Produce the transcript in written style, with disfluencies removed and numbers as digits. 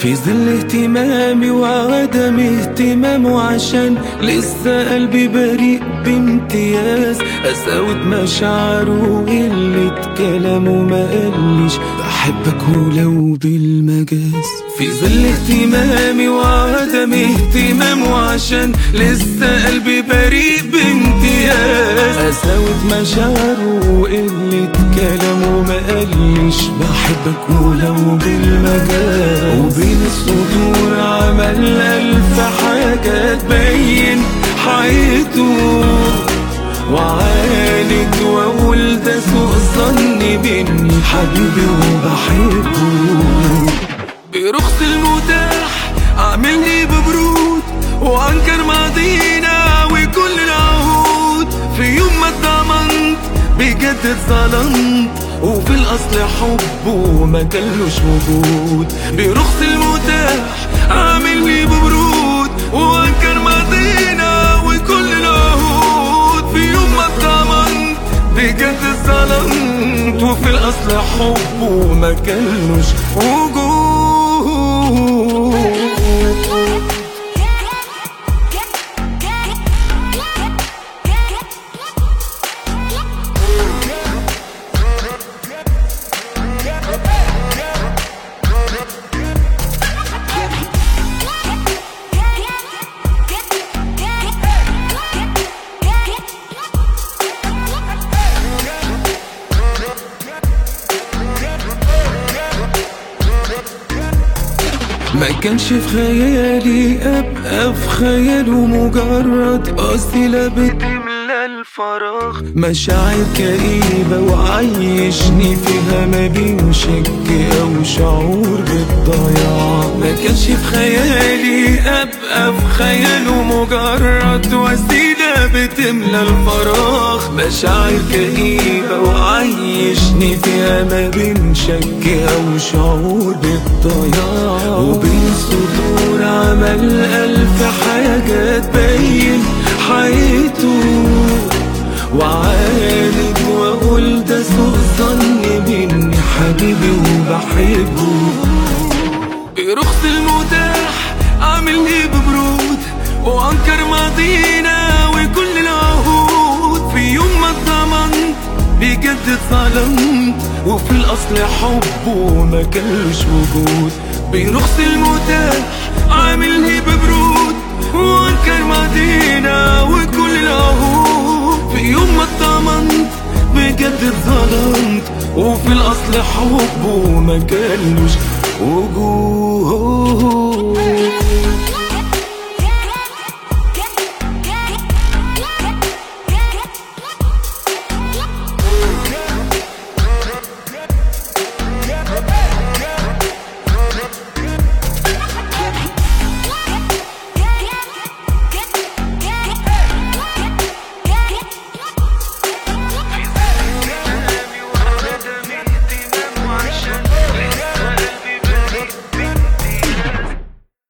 في ظل اهتمامي وعدم اهتمامه، عشان لسه قلبي بريء بامتياز. قساوة مشاعره وقلة كلامه ما قاليش بحبك ولو بالمجاز. في ظل اهتمامي وعدم اهتمامه، عشان لسه قلبي بريء بامتياز. قساوة مشاعره وقلة كلامه ما قاليش بحبك ولو بالمجاز. وبين السطور عمل ألف حاجة تبين حقيقته، وعاند واقول ده سوء ظني بيني حبيبي وبحبه. برخص المتاح عاملني ببرود، وانكر ماضينا وكل العهود. في يوم ما اتضمنت بجد اتظلمت، وفي الاصل حبه ما كانلوش وجود. برخص المتاح عاملني ببرود، وانكر ماضينا وكل العهود. في يوم ما اتضمنت بجد اتظلمت، وفي الاصل حبه ما كانلوش وجود. ما كانش في خيالي ابقى في خياله مجرد وسيلة بتملى الفراغ. مشاعر كئيبة وعيشني فيها ما بين شك او شعور بالضياع. ما كانش في خيالي ابقى في خياله مجرد وسيلة بتملى الفراغ. مشاعر كئيبة وعيشني فيها ما بين شك او شعور بالضياع. وبين السطور عمل ألف حاجة تبين حقيقته، وعاند واقول ده سوء ظني بيني حبيبي وبحبه. برخص المتاح عاملني ببرود، وانكر ماضينا وكل العهود. في يوم ما اتضمنت بجد اتظلمت، وفي الاصل حبه ما كانلوش وجود. برخص المتاح عاملني ببرود، وانكر ماضينا وكل العهود. في يوم ما اتضمنت بجد اتظلمت، وفي الاصل حبه ما كانلوش وجود.